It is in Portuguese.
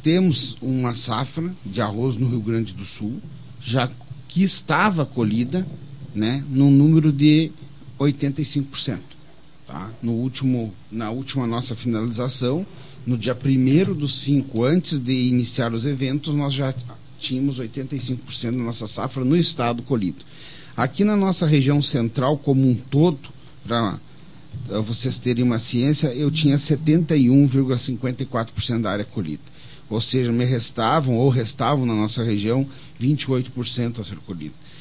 temos uma safra de arroz no Rio Grande do Sul, já que estava colhida, né, no número de 85%. Tá? Na última nossa finalização, no dia 1º/5, antes de iniciar os eventos, nós já tínhamos 85% da nossa safra no estado colhido. Aqui na nossa região central como um todo, para vocês terem uma ciência, eu tinha 71,54% da área colhida. Ou seja, restavam na nossa região 28% a ser colhido.